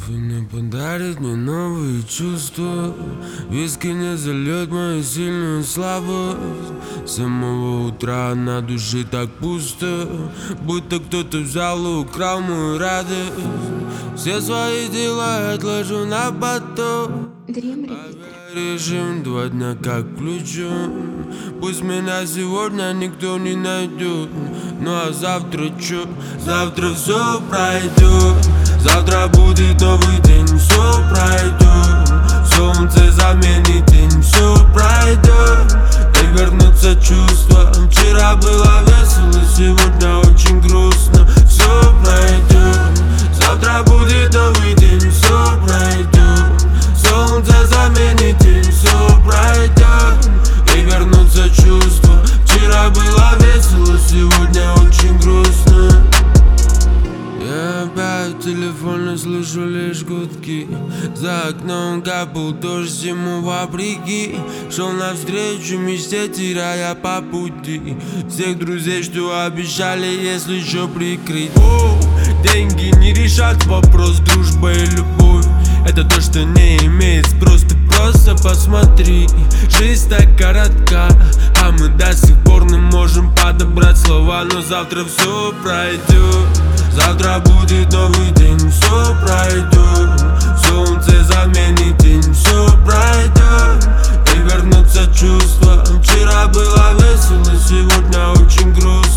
не подарит мне новые чувства. Виски не зальет мою сильную слабость. С самого утра на душе так пусто, будто кто-то взял и украл мою радость. Все свои дела отложу на потом. Режим 2 дня как включен. Пусть меня сегодня никто не найдет. Ну а завтра чё? Завтра все пройдет. Завтра будет новый день, все пройдет. Солнце заменит день, все пройдет. И вернутся чувства. Вчера было весело, сегодня очень грустно. Все пройдет. Завтра будет новый день, все пройдет. Солнце заменит день, все пройдет. И вернутся чувства. Вчера было весело, сегодня очень грустно. Я опять в телефоне слышу лишь гудки. За окном капал дождь ему вопреки. Шел навстречу мечте, теряя по пути всех друзей, что обещали, если что, прикрыть. Деньги не решат вопрос, дружба и любовь. Это то, что не имеет спрос, ты просто посмотри. Жизнь так коротка, а мы до сих пор не можем подобрать слова. Но завтра все пройдет. Завтра будет новый день, все пройдет. Солнце заменит день, все пройдет. И вернутся чувства. Вчера было весело, сегодня очень грустно.